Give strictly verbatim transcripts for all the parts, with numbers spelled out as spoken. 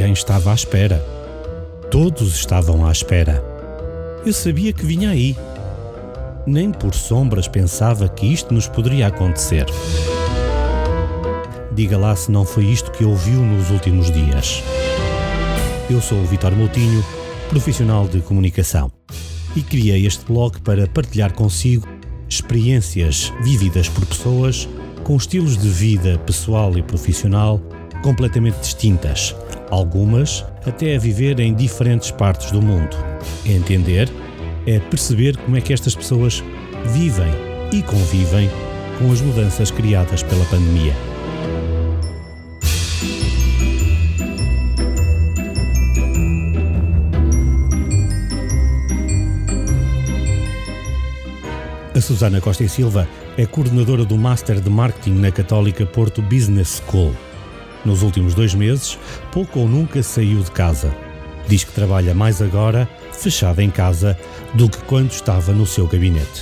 Ninguém estava à espera. Todos estavam à espera. Eu sabia que vinha aí. Nem por sombras pensava que isto nos poderia acontecer. Diga lá se não foi isto que ouviu nos últimos dias. Eu sou o Vítor Moutinho, profissional de comunicação, e criei este blog para partilhar consigo experiências vividas por pessoas com estilos de vida pessoal e profissional completamente distintas, algumas até a viver em diferentes partes do mundo. Entender é perceber como é que estas pessoas vivem e convivem com as mudanças criadas pela pandemia. A Susana Costa e Silva é coordenadora do Master de Marketing na Católica Porto Business School. Nos últimos dois meses, pouco ou nunca saiu de casa. Diz que trabalha mais agora, fechada em casa, do que quando estava no seu gabinete.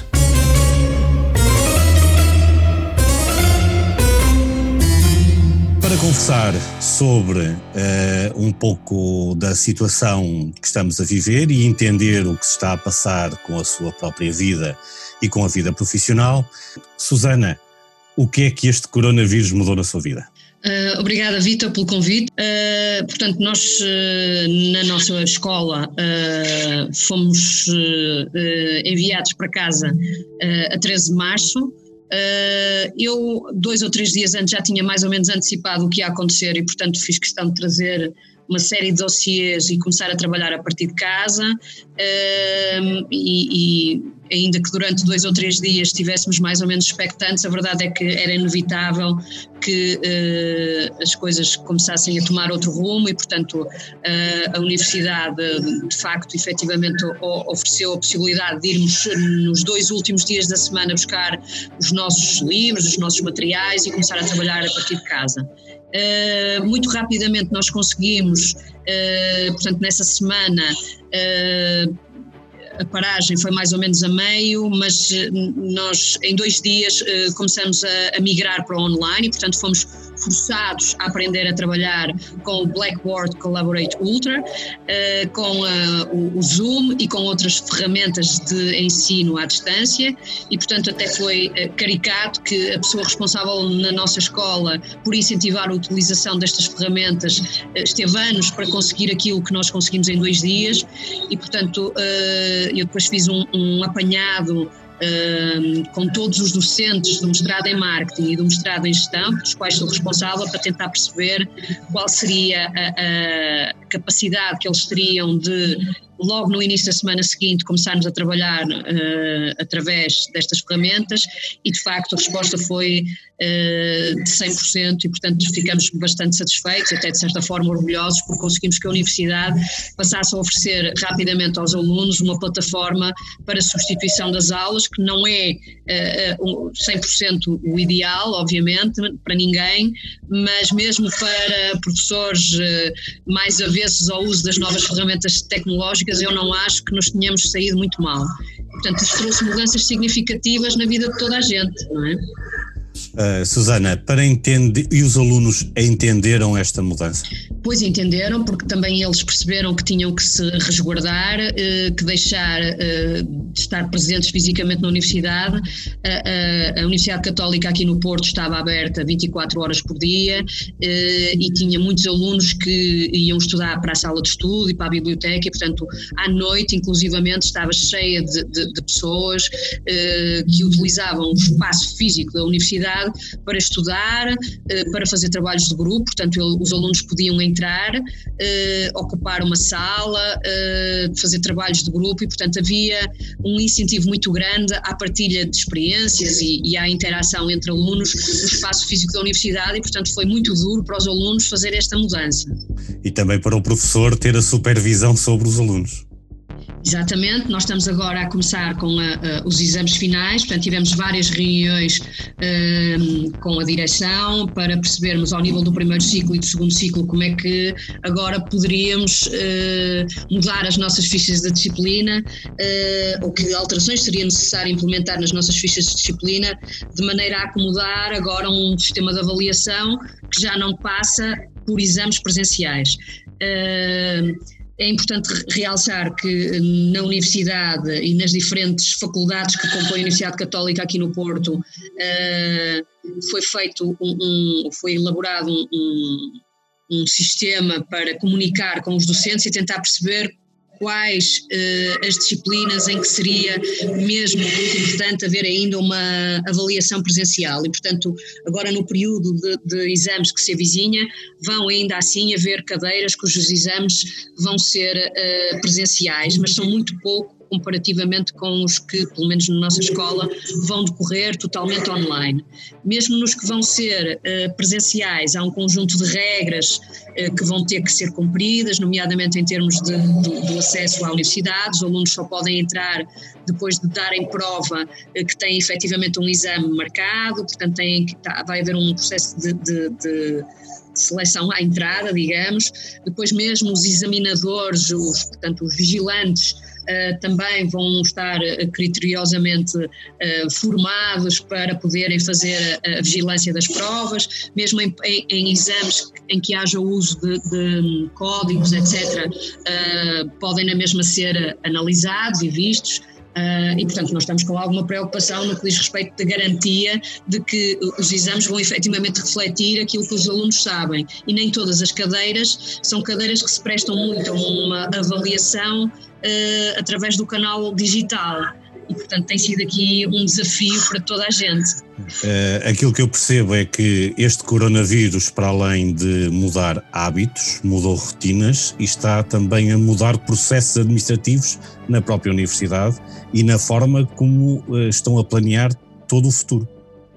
Para conversar sobre uh, um pouco da situação que estamos a viver e entender o que se está a passar com a sua própria vida e com a vida profissional, Susana, o que é que este coronavírus mudou na sua vida? Uh, obrigada, Vítor, pelo convite. Uh, portanto, nós uh, na nossa escola uh, fomos uh, uh, enviados para casa uh, a treze de março. Uh, eu, dois ou três dias antes, já tinha mais ou menos antecipado o que ia acontecer e, portanto, fiz questão de trazer uma série de dossiês e começar a trabalhar a partir de casa, uh, e, e ainda que durante dois ou três dias estivéssemos mais ou menos expectantes, a verdade é que era inevitável que uh, as coisas começassem a tomar outro rumo e, portanto, uh, a Universidade, de facto, efetivamente ofereceu a possibilidade de irmos nos dois últimos dias da semana buscar os nossos livros, os nossos materiais e começar a trabalhar a partir de casa. Uh, muito rapidamente nós conseguimos, uh, portanto, nessa semana, uh, a paragem foi mais ou menos a meio, mas nós em dois dias uh, começamos a, a migrar para o online e, portanto, fomos forçados a aprender a trabalhar com o Blackboard Collaborate Ultra, uh, com uh, o, o Zoom e com outras ferramentas de ensino à distância e, portanto, até foi uh, caricato que a pessoa responsável na nossa escola por incentivar a utilização destas ferramentas uh, esteve anos para conseguir aquilo que nós conseguimos em dois dias e, portanto, uh, eu depois fiz um, um apanhado Uh, com todos os docentes do mestrado em marketing e do mestrado em gestão, dos quais sou responsável, para tentar perceber qual seria a, a capacidade que eles teriam de, logo no início da semana seguinte, começarmos a trabalhar uh, através destas ferramentas e, de facto, a resposta foi uh, de cem por cento e, portanto, ficamos bastante satisfeitos e até, de certa forma, orgulhosos porque conseguimos que a Universidade passasse a oferecer rapidamente aos alunos uma plataforma para substituição das aulas, que não é uh, cem por cento o ideal, obviamente, para ninguém, mas mesmo para professores uh, mais avessos ao uso das novas ferramentas tecnológicas, eu não acho que nos tenhamos saído muito mal. Portanto, isso trouxe mudanças significativas na vida de toda a gente, não é? Uh, Susana, para entender, e os alunos entenderam esta mudança? Pois entenderam, porque também eles perceberam que tinham que se resguardar, uh, que deixar uh, de estar presentes fisicamente na universidade. Uh, uh, a Universidade Católica aqui no Porto estava aberta vinte e quatro horas por dia uh, e tinha muitos alunos que iam estudar para a sala de estudo e para a biblioteca e, portanto, à noite, inclusivamente, estava cheia de, de, de pessoas uh, que utilizavam o espaço físico da universidade para estudar, para fazer trabalhos de grupo, portanto os alunos podiam entrar, ocupar uma sala, fazer trabalhos de grupo e, portanto, havia um incentivo muito grande à partilha de experiências e, e à interação entre alunos no espaço físico da universidade e, portanto, foi muito duro para os alunos fazer esta mudança. E também para o professor ter a supervisão sobre os alunos. Exatamente, nós estamos agora a começar com a, a, os exames finais, portanto tivemos várias reuniões um, com a direção para percebermos ao nível do primeiro ciclo e do segundo ciclo como é que agora poderíamos uh, mudar as nossas fichas de disciplina, uh, ou que alterações seria necessário implementar nas nossas fichas de disciplina de maneira a acomodar agora um sistema de avaliação que já não passa por exames presenciais. É importante realçar que na universidade e nas diferentes faculdades que compõem a Universidade Católica aqui no Porto foi feito um, um foi elaborado um, um sistema para comunicar com os docentes e tentar perceber quais uh, as disciplinas em que seria mesmo muito importante haver ainda uma avaliação presencial e, portanto, agora no período de, de exames que se avizinha, vão ainda assim haver cadeiras cujos exames vão ser uh, presenciais, mas são muito pouco comparativamente com os que, pelo menos na nossa escola, vão decorrer totalmente online. Mesmo nos que vão ser uh, presenciais, há um conjunto de regras uh, que vão ter que ser cumpridas, nomeadamente em termos de, de, do acesso à universidade. Os alunos só podem entrar depois de darem prova uh, que têm efetivamente um exame marcado, portanto têm, tá, vai haver um processo de, de, de seleção à entrada, digamos. Depois mesmo os examinadores, os, portanto os vigilantes, Uh, também vão estar uh, criteriosamente uh, formados para poderem fazer a, a vigilância das provas, mesmo em, em, em exames em que haja o uso de, de códigos, etcétera, uh, podem na mesma ser analisados e vistos. Uh, e, portanto, nós estamos com alguma preocupação no que diz respeito da garantia de que os exames vão efetivamente refletir aquilo que os alunos sabem. E nem todas as cadeiras são cadeiras que se prestam muito a uma avaliação uh, através do canal digital. E, portanto, tem sido aqui um desafio para toda a gente. Uh, aquilo que eu percebo é que este coronavírus, para além de mudar hábitos, mudou rotinas e está também a mudar processos administrativos na própria universidade e na forma como uh, estão a planear todo o futuro.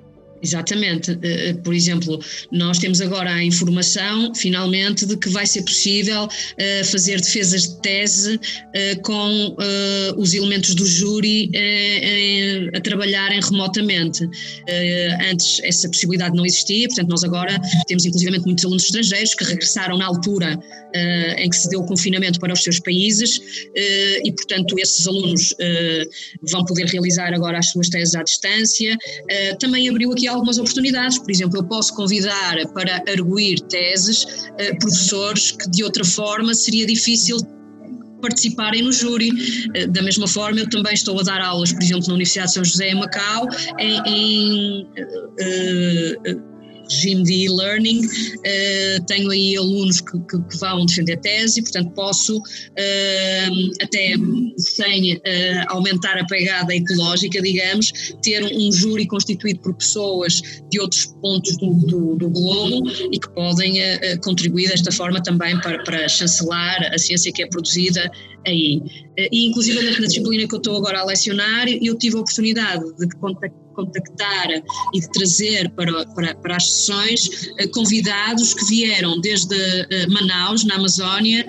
Exatamente. Por exemplo, nós temos agora a informação, finalmente, de que vai ser possível uh, fazer defesas de tese uh, com uh, os elementos do júri uh, uh, a trabalharem remotamente. Uh, antes essa possibilidade não existia, portanto nós agora temos inclusivamente muitos alunos estrangeiros que regressaram na altura uh, em que se deu o confinamento para os seus países uh, e, portanto, esses alunos uh, vão poder realizar agora as suas teses à distância. Uh, também abriu aqui algumas oportunidades, por exemplo, eu posso convidar para arguir teses uh, professores que de outra forma seria difícil participarem no júri. Uh, da mesma forma, eu também estou a dar aulas, por exemplo, na Universidade de São José em Macau, em, em uh, uh, regime de e-learning, uh, tenho aí alunos que, que, que vão defender tese e, portanto, posso, uh, até sem uh, aumentar a pegada ecológica, digamos, ter um, um júri constituído por pessoas de outros pontos do, do, do globo e que podem uh, contribuir desta forma também para, para chancelar a ciência que é produzida aí. Uh, e, inclusive, na disciplina que eu estou agora a lecionar, eu tive a oportunidade de contactar contactar e de trazer para, para, para as sessões uh, convidados que vieram desde uh, Manaus, na Amazónia,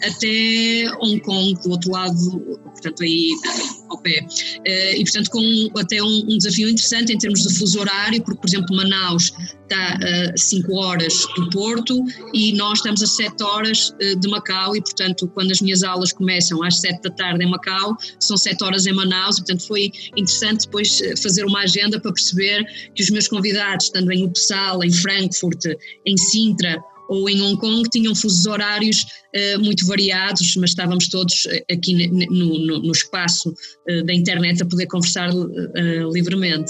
até Hong Kong, do outro lado, portanto aí ao pé. Uh, e portanto com até um, um desafio interessante em termos de fuso horário, porque, por exemplo, Manaus está a cinco horas do Porto e nós estamos a sete horas uh, de Macau e, portanto, quando as minhas aulas começam às sete da tarde em Macau, são sete horas em Manaus, e, portanto, foi interessante depois fazer uma agenda para perceber que os meus convidados, estando em Uppsala, em Frankfurt, em Sintra ou em Hong Kong, tinham fusos horários uh, muito variados, mas estávamos todos aqui no, no, no espaço uh, da internet a poder conversar uh, livremente.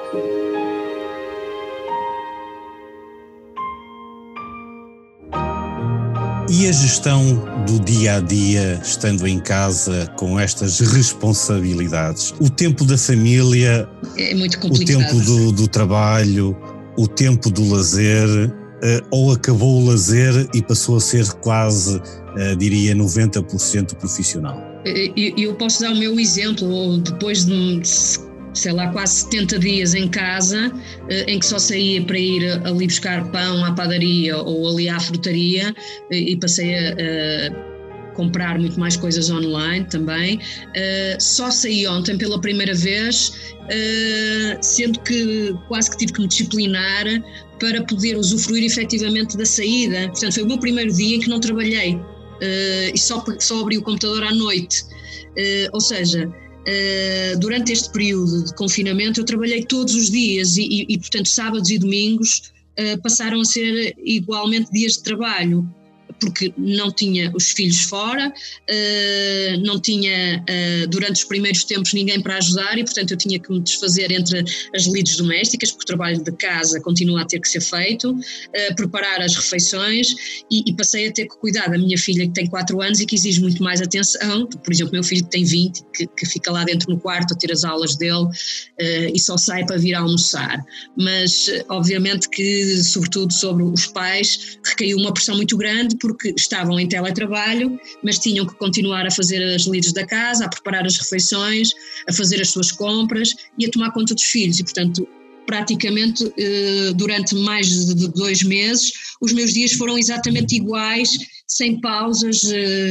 E a gestão do dia-a-dia, estando em casa, com estas responsabilidades? O tempo da família, é muito complicado. O tempo do, do trabalho, o tempo do lazer, uh, ou acabou o lazer e passou a ser quase, uh, diria, noventa por cento profissional? Eu, eu posso dar o meu exemplo, depois de, sei lá, quase setenta dias em casa, em que só saía para ir ali buscar pão à padaria ou ali à frutaria, e passei a, a comprar muito mais coisas online também. Só saí ontem pela primeira vez, sendo que quase que tive que me disciplinar para poder usufruir efetivamente da saída. Portanto, foi o meu primeiro dia em que não trabalhei e só, só abri o computador à noite. Ou seja, Uh, durante este período de confinamento eu trabalhei todos os dias e, e, e portanto, sábados e domingos uh, passaram a ser igualmente dias de trabalho, porque não tinha os filhos fora, uh, não tinha uh, durante os primeiros tempos ninguém para ajudar e portanto eu tinha que me desfazer entre as lides domésticas, porque o trabalho de casa continua a ter que ser feito, uh, preparar as refeições e, e passei a ter que cuidar da minha filha que tem quatro anos e que exige muito mais atenção. Por exemplo, meu filho que tem vinte, que, que fica lá dentro no quarto a ter as aulas dele uh, e só sai para vir almoçar, mas obviamente que sobretudo sobre os pais recaiu uma pressão muito grande, porque estavam em teletrabalho, mas tinham que continuar a fazer as lides da casa, a preparar as refeições, a fazer as suas compras e a tomar conta dos filhos e, portanto, praticamente durante mais de dois meses os meus dias foram exatamente iguais, sem pausas.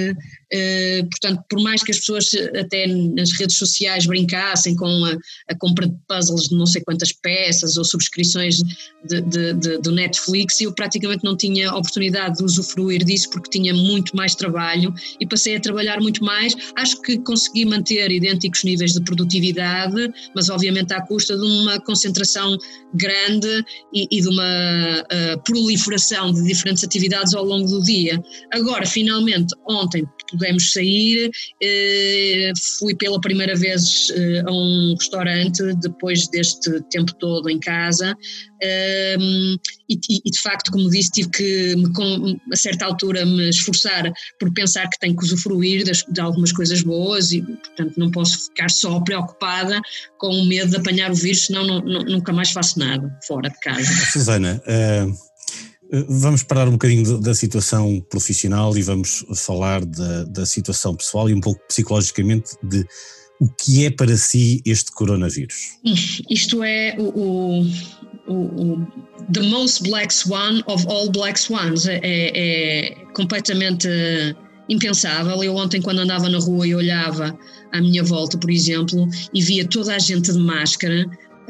Uh, portanto, por mais que as pessoas até nas redes sociais brincassem com a, a compra de puzzles de não sei quantas peças ou subscrições de, de, de, do Netflix, eu praticamente não tinha oportunidade de usufruir disso porque tinha muito mais trabalho e passei a trabalhar muito mais. Acho que consegui manter idênticos níveis de produtividade, mas obviamente à custa de uma concentração grande e, e de uma uh, proliferação de diferentes atividades ao longo do dia. Agora, finalmente, ontem pudemos sair, eh, fui pela primeira vez eh, a um restaurante depois deste tempo todo em casa, eh, e, e de facto, como disse, tive que me, com, a certa altura me esforçar por pensar que tenho que usufruir das, de algumas coisas boas e portanto não posso ficar só preocupada com o medo de apanhar o vírus, senão não, não, nunca mais faço nada fora de casa. Susana, uh... vamos parar um bocadinho da situação profissional e vamos falar da, da situação pessoal e um pouco psicologicamente de o que é para si este coronavírus. Isto é o, o, o the most black swan of all black swans, é, é completamente impensável. Eu ontem, quando andava na rua e olhava à minha volta, por exemplo, e via toda a gente de máscara,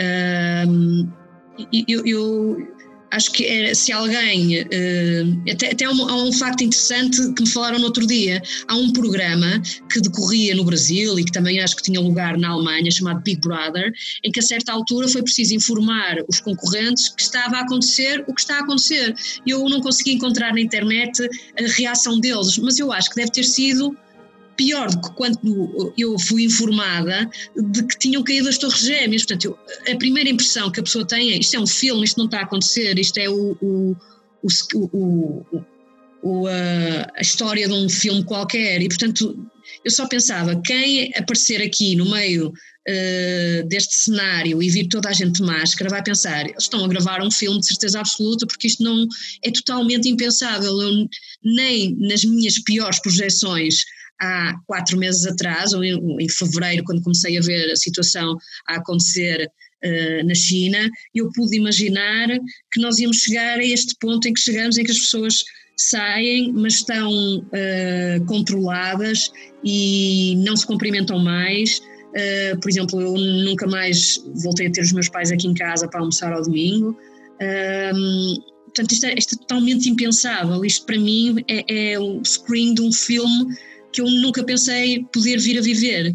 hum, eu... eu acho que era, se alguém, uh, até, até há, um, há um facto interessante que me falaram no outro dia, há um programa que decorria no Brasil e que também acho que tinha lugar na Alemanha, chamado Big Brother, em que a certa altura foi preciso informar os concorrentes que estava a acontecer o que está a acontecer. Eu não consegui encontrar na internet a reação deles, mas eu acho que deve ter sido pior do que quando eu fui informada de que tinham caído as torres gêmeas. Portanto, eu, a primeira impressão que a pessoa tem é isto é um filme, isto não está a acontecer, isto é o, o, o, o, o, a, a história de um filme qualquer e, portanto, eu só pensava, quem aparecer aqui no meio uh, deste cenário e vir toda a gente de máscara vai pensar, eles estão a gravar um filme de certeza absoluta, porque isto não é totalmente impensável. Eu, nem nas minhas piores projeções há quatro meses atrás, ou em, em fevereiro, quando comecei a ver a situação a acontecer uh, na China, eu pude imaginar que nós íamos chegar a este ponto em que chegamos, em que as pessoas saem, mas estão uh, controladas e não se cumprimentam mais. Uh, por exemplo, eu nunca mais voltei a ter os meus pais aqui em casa para almoçar ao domingo. Uh, portanto, isto é, isto é totalmente impensável. Isto para mim é, é o screen de um filme que eu nunca pensei poder vir a viver.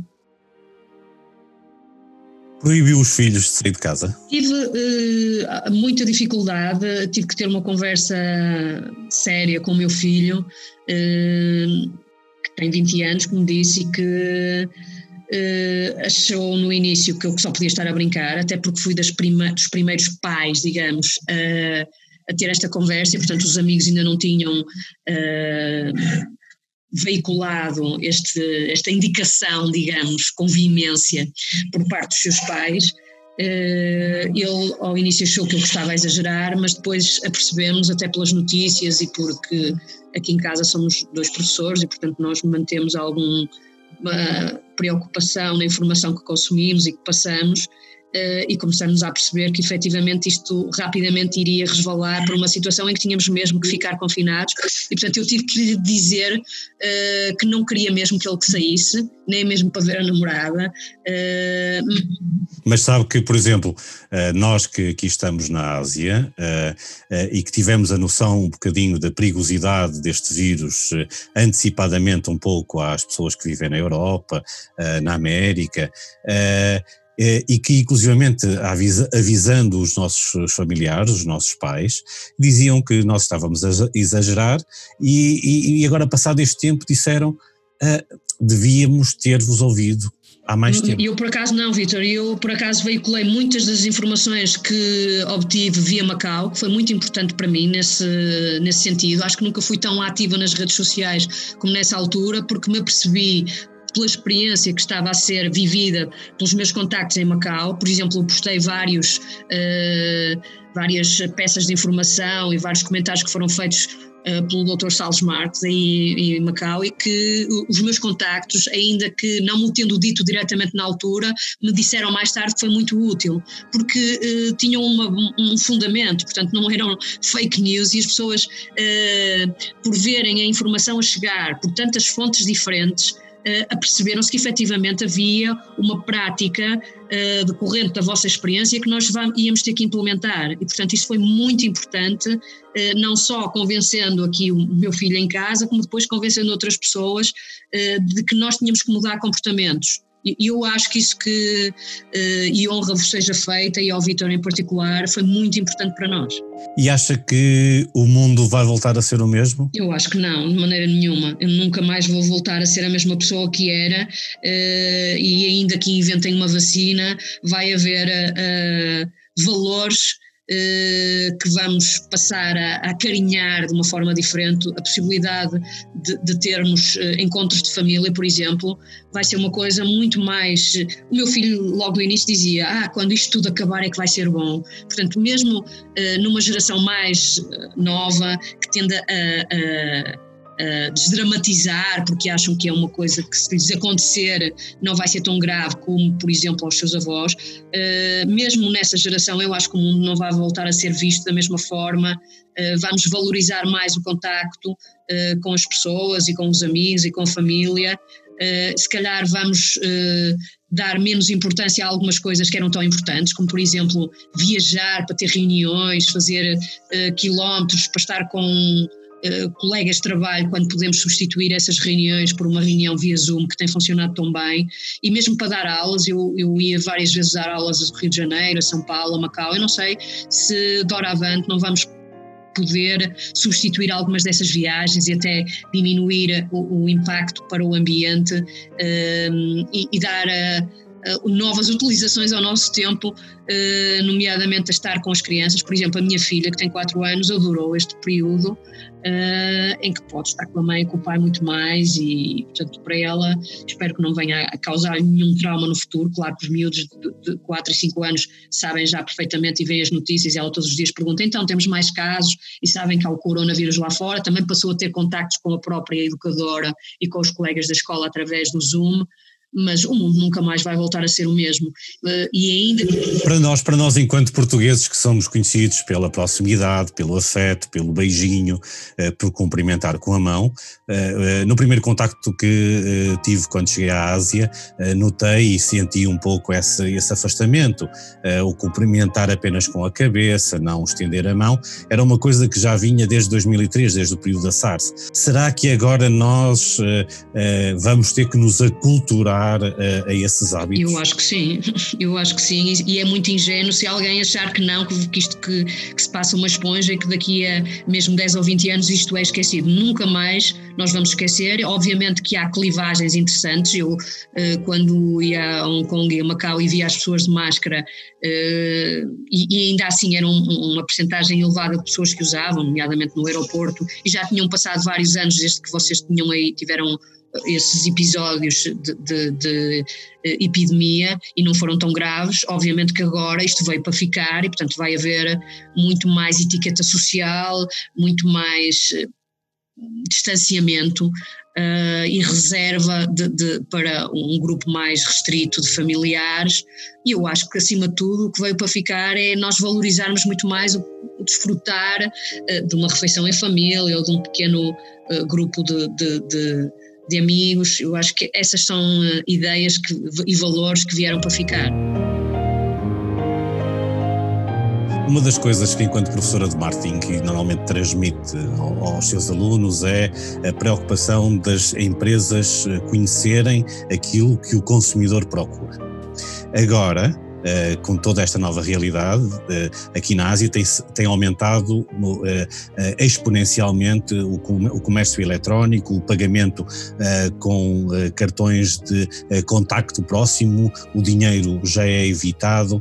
Proibiu os filhos de sair de casa? Tive uh, muita dificuldade, tive que ter uma conversa séria com o meu filho, uh, que tem vinte anos, como disse, e que uh, achou no início que eu só podia estar a brincar, até porque fui das prima, dos primeiros pais, digamos, uh, a ter esta conversa, e portanto os amigos ainda não tinham uh, veiculado este, esta indicação, digamos, com veemência por parte dos seus pais. Uh, ele ao início achou que eu gostava a exagerar, mas depois apercebemos, até pelas notícias e porque aqui em casa somos dois professores e portanto nós mantemos alguma preocupação na informação que consumimos e que passamos, uh, e começamos a perceber que efetivamente isto rapidamente iria resvalar para uma situação em que tínhamos mesmo que ficar confinados, e portanto eu tive que lhe dizer uh, que não queria mesmo que ele que saísse, nem mesmo para ver a namorada. Uh, Mas sabe que, por exemplo, nós que aqui estamos na Ásia e que tivemos a noção um bocadinho da perigosidade deste vírus antecipadamente um pouco às pessoas que vivem na Europa, na América, e que inclusivamente avisando os nossos familiares, os nossos pais, diziam que nós estávamos a exagerar e, e agora passado este tempo disseram devíamos ter-vos ouvido há mais tempo. Eu por acaso não, Vítor, eu por acaso veiculei muitas das informações que obtive via Macau, que foi muito importante para mim nesse, nesse sentido. Acho que nunca fui tão ativa nas redes sociais como nessa altura, porque me apercebi pela experiência que estava a ser vivida pelos meus contactos em Macau. Por exemplo, eu postei vários, uh, várias peças de informação e vários comentários que foram feitos Uh, pelo doutor Salles Marques em Macau, e que os meus contactos, ainda que não me tendo dito diretamente na altura, me disseram mais tarde que foi muito útil, porque uh, tinham uma, um fundamento, portanto não eram fake news, e as pessoas, uh, por verem a informação a chegar por tantas fontes diferentes, uh, aperceberam-se que efetivamente havia uma prática uh, decorrente da vossa experiência que nós vamos, íamos ter que implementar, e portanto isso foi muito importante, uh, não só convencendo aqui o meu filho em casa, como depois convencendo outras pessoas uh, de que nós tínhamos que mudar comportamentos. E eu acho que isso que, uh, e honra vos seja feita, e ao Vítor em particular, foi muito importante para nós. E acha que o mundo vai voltar a ser o mesmo? Eu acho que não, de maneira nenhuma. Eu nunca mais vou voltar a ser a mesma pessoa que era, uh, e ainda que inventem uma vacina, vai haver uh, valores Uh, que vamos passar a, a acarinhar de uma forma diferente. A possibilidade de, de termos uh, encontros de família, por exemplo, vai ser uma coisa muito mais... O meu filho logo no início dizia, ah, quando isto tudo acabar é que vai ser bom. Portanto, mesmo uh, numa geração mais uh, nova, que tende a... a Uh, desdramatizar, porque acham que é uma coisa que, se lhes acontecer, não vai ser tão grave como, por exemplo, aos seus avós. Uh, mesmo nessa geração, eu acho que o mundo não vai voltar a ser visto da mesma forma. Uh, vamos valorizar mais o contacto uh, com as pessoas e com os amigos e com a família. Uh, se calhar vamos uh, dar menos importância a algumas coisas que eram tão importantes, como por exemplo viajar para ter reuniões, fazer uh, quilómetros para estar com Uh, colegas de trabalho, quando podemos substituir essas reuniões por uma reunião via Zoom que tem funcionado tão bem. E mesmo para dar aulas, eu, eu ia várias vezes dar aulas a Rio de Janeiro, a São Paulo, a Macau. Eu não sei se doravante não vamos poder substituir algumas dessas viagens e até diminuir o, o impacto para o ambiente, uh, e, e dar a Uh, novas utilizações ao nosso tempo, uh, nomeadamente a estar com as crianças. Por exemplo, a minha filha, que tem quatro anos, adorou este período uh, em que pode estar com a mãe e com o pai muito mais, e portanto para ela espero que não venha a causar nenhum trauma no futuro. Claro que os miúdos de quatro e cinco anos sabem já perfeitamente e veem as notícias, e ela todos os dias pergunta, então temos mais casos, e sabem que há o coronavírus lá fora. Também passou a ter contactos com a própria educadora e com os colegas da escola através do Zoom. Mas o mundo nunca mais vai voltar a ser o mesmo. Uh, e ainda... Para nós, para nós enquanto portugueses, que somos conhecidos pela proximidade, pelo afeto, pelo beijinho, uh, por cumprimentar com a mão, uh, uh, no primeiro contacto que uh, tive quando cheguei à Ásia, uh, notei e senti um pouco esse, esse afastamento. Uh, o cumprimentar apenas com a cabeça, não estender a mão, era uma coisa que já vinha desde dois mil e três, desde o período da SARS. Será que agora nós uh, uh, vamos ter que nos aculturar voltar a, a esses hábitos? Eu acho que sim, eu acho que sim, e é muito ingênuo se alguém achar que não, que, que isto que, que se passa uma esponja e que daqui a mesmo dez ou vinte anos isto é esquecido. Nunca mais nós vamos esquecer. Obviamente que há clivagens interessantes. Eu, quando ia a Hong Kong e a Macau e via as pessoas de máscara, e, e ainda assim era um, uma percentagem elevada de pessoas que usavam, nomeadamente no aeroporto, e já tinham passado vários anos desde que vocês tinham aí, tiveram esses episódios de, de, de epidemia e não foram tão graves. Obviamente que agora isto veio para ficar e, portanto, vai haver muito mais etiqueta social, muito mais distanciamento uh, e reserva de, de, para um grupo mais restrito de familiares. E eu acho que, acima de tudo, o que veio para ficar é nós valorizarmos muito mais o, o desfrutar uh, de uma refeição em família ou de um pequeno uh, grupo de, de, de de amigos. Eu acho que essas são uh, ideias que, e valores que vieram para ficar. Uma das coisas que, enquanto professora de marketing, que normalmente transmite aos seus alunos é a preocupação das empresas conhecerem aquilo que o consumidor procura. Agora, Uh, com toda esta nova realidade, uh, aqui na Ásia tem, tem aumentado uh, uh, exponencialmente o, com, o comércio eletrónico, o pagamento uh, com uh, cartões de uh, contacto próximo, o dinheiro já é evitado.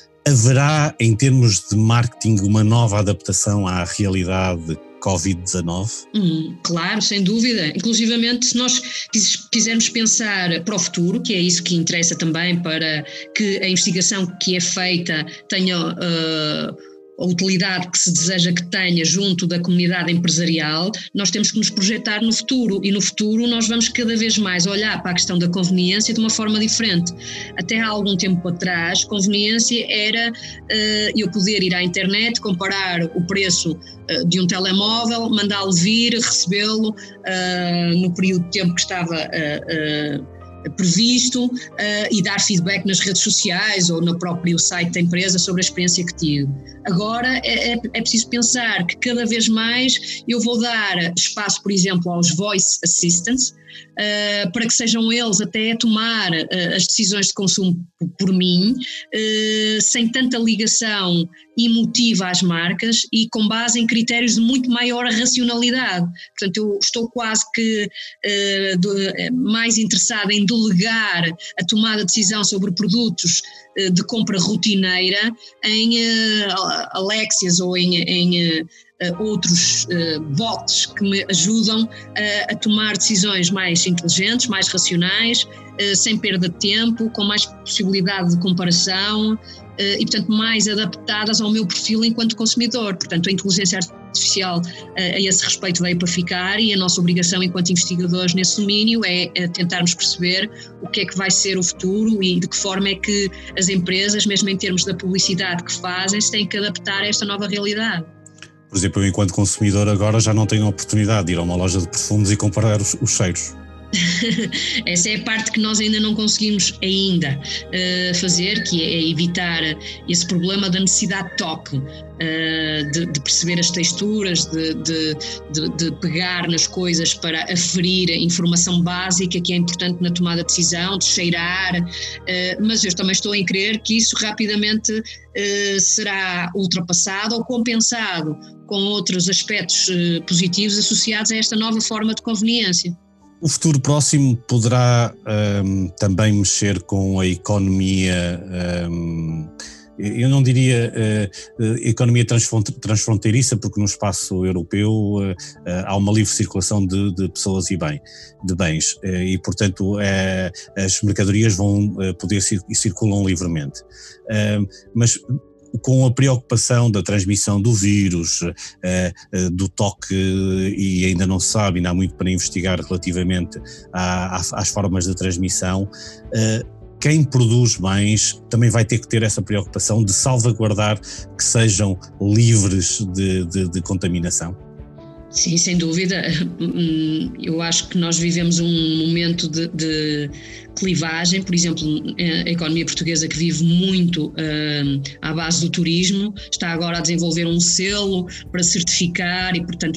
Haverá, em termos de marketing, uma nova adaptação à realidade covid dezanove? Hum, claro, sem dúvida. Inclusivamente, se nós quisermos pensar para o futuro, que é isso que interessa também para que a investigação que é feita tenha uh, a utilidade que se deseja que tenha junto da comunidade empresarial, nós temos que nos projetar no futuro, e no futuro nós vamos cada vez mais olhar para a questão da conveniência de uma forma diferente. Até há algum tempo atrás, conveniência era uh, eu poder ir à internet, comparar o preço uh, de um telemóvel, mandá-lo vir, recebê-lo uh, no período de tempo que estava uh, uh, previsto uh, e dar feedback nas redes sociais ou no próprio site da empresa sobre a experiência que tive. Agora é, é, é preciso pensar que cada vez mais eu vou dar espaço, por exemplo, aos voice assistants, uh, para que sejam eles até a tomar uh, as decisões de consumo por, por mim, uh, sem tanta ligação emotiva às marcas e com base em critérios de muito maior racionalidade. Portanto, eu estou quase que uh, de, mais interessada em delegar a tomada de decisão sobre produtos uh, de compra rotineira em uh, Alexias ou em, em uh, outros uh, bots que me ajudam uh, a tomar decisões mais inteligentes, mais racionais, uh, sem perda de tempo, com mais possibilidade de comparação, Uh, e, portanto, mais adaptadas ao meu perfil enquanto consumidor. Portanto, a inteligência artificial uh, a esse respeito veio para ficar, e a nossa obrigação enquanto investigadores nesse domínio é uh, tentarmos perceber o que é que vai ser o futuro e de que forma é que as empresas, mesmo em termos da publicidade que fazem, se têm que adaptar a esta nova realidade. Por exemplo, eu, enquanto consumidor, agora já não tenho a oportunidade de ir a uma loja de perfumes e comparar os, os cheiros. Essa é a parte que nós ainda não conseguimos ainda uh, fazer, que é evitar esse problema da necessidade de toque, uh, de, de perceber as texturas, de, de, de, de pegar nas coisas para aferir a informação básica que é importante na tomada de decisão, de cheirar, uh, mas eu também estou em crer que isso rapidamente uh, será ultrapassado ou compensado com outros aspectos uh, positivos associados a esta nova forma de conveniência. O futuro próximo poderá um, também mexer com a economia, um, eu não diria uh, economia transfronteiriça, porque no espaço europeu uh, uh, há uma livre circulação de, de pessoas e bem, de bens, uh, e portanto uh, as mercadorias vão uh, poder e circulam livremente. Uh, mas com a preocupação da transmissão do vírus, do toque, e ainda não se sabe, ainda há muito para investigar relativamente às formas de transmissão, quem produz bens também vai ter que ter essa preocupação de salvaguardar que sejam livres de, de, de contaminação. Sim, sem dúvida. Eu acho que nós vivemos um momento de, de clivagem. Por exemplo, a economia portuguesa, que vive muito uh, à base do turismo, está agora a desenvolver um selo para certificar e, portanto,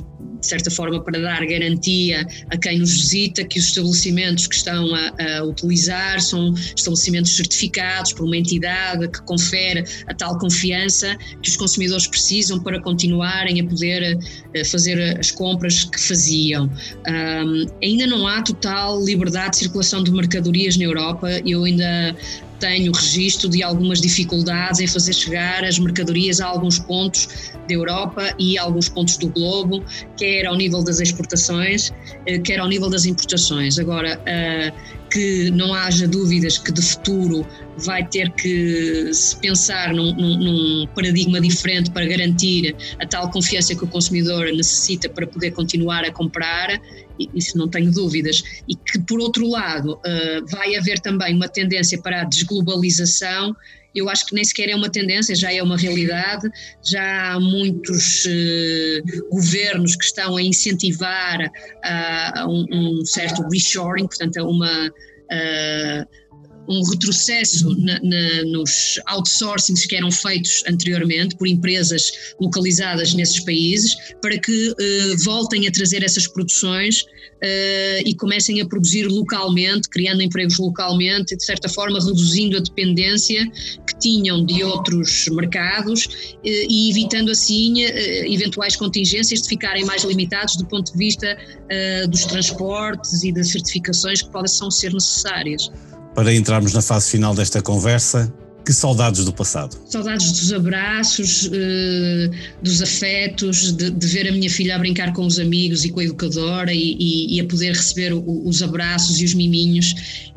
de certa forma para dar garantia a quem nos visita que os estabelecimentos que estão a, a utilizar são estabelecimentos certificados por uma entidade que confere a tal confiança que os consumidores precisam para continuarem a poder a fazer as compras que faziam. Um, ainda não há total liberdade de circulação de mercadorias na Europa. Eu ainda tenho registro de algumas dificuldades em fazer chegar as mercadorias a alguns pontos da Europa e a alguns pontos do globo, quer ao nível das exportações, quer ao nível das importações. Agora, que não haja dúvidas que de futuro vai ter que se pensar num, num, num paradigma diferente para garantir a tal confiança que o consumidor necessita para poder continuar a comprar, isso não tenho dúvidas. E que, por outro lado, vai haver também uma tendência para a desglobalização. Eu acho que nem sequer é uma tendência, já é uma realidade. Já há muitos uh, governos que estão a incentivar uh, um, um certo reshoring, portanto, uma, uh, um retrocesso na, na, nos outsourcings que eram feitos anteriormente por empresas localizadas nesses países, para que uh, voltem a trazer essas produções uh, e comecem a produzir localmente, criando empregos localmente e, de certa forma, reduzindo a dependência que tinham de outros mercados uh, e evitando assim uh, eventuais contingências de ficarem mais limitados do ponto de vista uh, dos transportes e das certificações que possam ser necessárias. Para entrarmos na fase final desta conversa, que saudades do passado? Saudades dos abraços, dos afetos, de, de ver a minha filha a brincar com os amigos e com a educadora e, e, e a poder receber os abraços e os miminhos.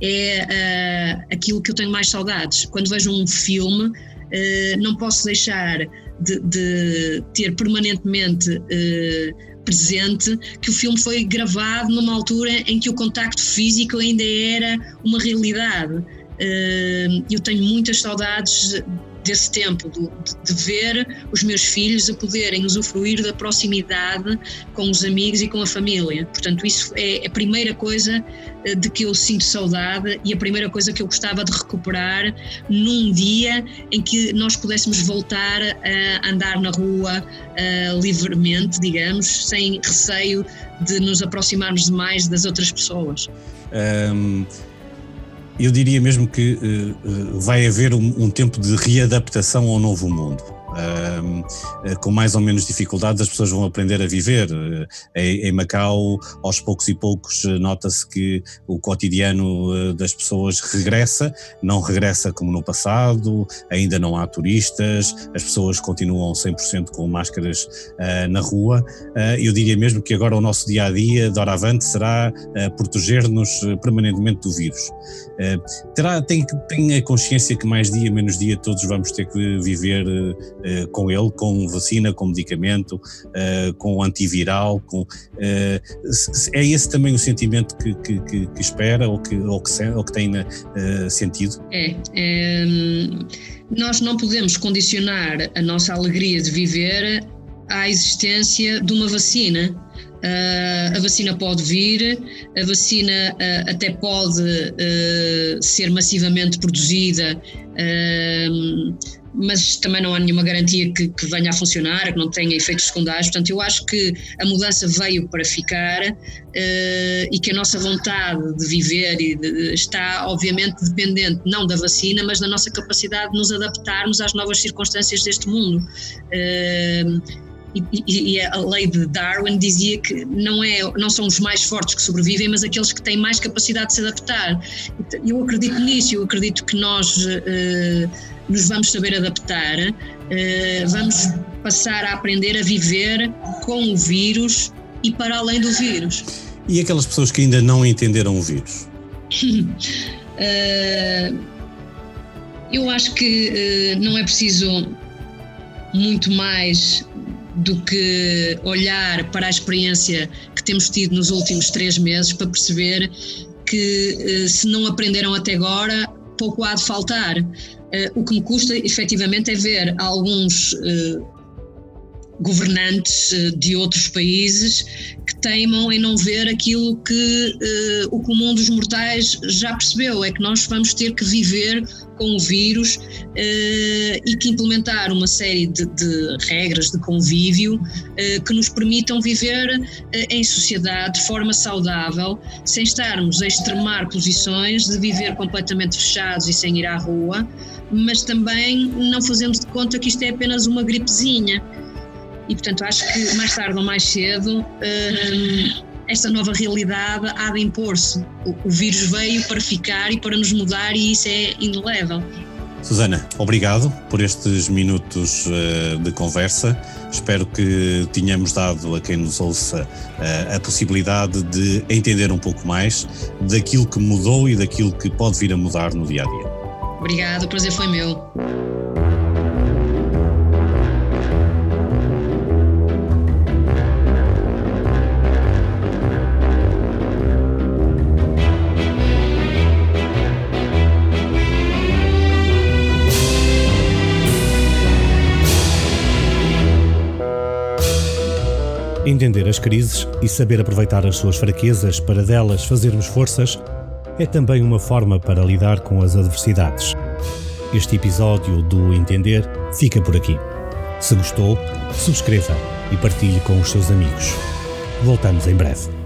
É uh, aquilo que eu tenho mais saudades. Quando vejo um filme, uh, não posso deixar de, de ter permanentemente uh, presente que o filme foi gravado numa altura em que o contacto físico ainda era uma realidade. Eu tenho muitas saudades desse tempo, de, de ver os meus filhos a poderem usufruir da proximidade com os amigos e com a família. Portanto, isso é a primeira coisa de que eu sinto saudade e a primeira coisa que eu gostava de recuperar num dia em que nós pudéssemos voltar a andar na rua uh, livremente, digamos, sem receio de nos aproximarmos demais das outras pessoas. Um... Eu diria mesmo que uh, vai haver um, um tempo de readaptação ao novo mundo. Uh, uh, com mais ou menos dificuldades as pessoas vão aprender a viver. Uh, em, em Macau, aos poucos e poucos, uh, nota-se que o cotidiano uh, das pessoas regressa, não regressa como no passado, ainda não há turistas, as pessoas continuam cem por cento com máscaras uh, na rua. Uh, eu diria mesmo que agora o nosso dia-a-dia, de hora avante, será uh, proteger-nos permanentemente do vírus. Uh, terá, tem, tem a consciência que mais dia, menos dia, todos vamos ter que viver uh, Uh, com ele, com vacina, com medicamento, uh, com antiviral, com, uh, é esse também o sentimento que, que, que, que espera ou que, ou que, ou que tem uh, sentido? É, é, nós não podemos condicionar a nossa alegria de viver à existência de uma vacina. Uh, a vacina pode vir, a vacina uh, até pode uh, ser massivamente produzida, uh, mas também não há nenhuma garantia que, que venha a funcionar, que não tenha efeitos secundários. Portanto, eu acho que a mudança veio para ficar uh, e que a nossa vontade de viver e de, está obviamente dependente não da vacina, mas da nossa capacidade de nos adaptarmos às novas circunstâncias deste mundo. Uh, E, e a lei de Darwin dizia que não, é, não são os mais fortes que sobrevivem, mas aqueles que têm mais capacidade de se adaptar. Eu acredito nisso, eu acredito que nós uh, nos vamos saber adaptar, uh, vamos passar a aprender a viver com o vírus e para além do vírus. E aquelas pessoas que ainda não entenderam o vírus? uh, eu acho que uh, não é preciso muito mais do que olhar para a experiência que temos tido nos últimos três meses para perceber que se não aprenderam até agora, pouco há de faltar. O que me custa efetivamente é ver alguns governantes de outros países que teimam em não ver aquilo que uh, o comum dos mortais já percebeu, é que nós vamos ter que viver com o vírus uh, e que implementar uma série de, de regras de convívio uh, que nos permitam viver uh, em sociedade de forma saudável, sem estarmos a extremar posições de viver completamente fechados e sem ir à rua, mas também não fazendo de conta que isto é apenas uma gripezinha. E, portanto, acho que mais tarde ou mais cedo uh, esta nova realidade há de impor-se. O, o vírus veio para ficar e para nos mudar, e isso é indelével. Susana, obrigado por estes minutos uh, de conversa. Espero que tenhamos dado a quem nos ouça uh, a possibilidade de entender um pouco mais daquilo que mudou e daquilo que pode vir a mudar no dia-a-dia. Obrigado, o prazer foi meu. Entender as crises e saber aproveitar as suas fraquezas para delas fazermos forças é também uma forma para lidar com as adversidades. Este episódio do Entender fica por aqui. Se gostou, subscreva e partilhe com os seus amigos. Voltamos em breve.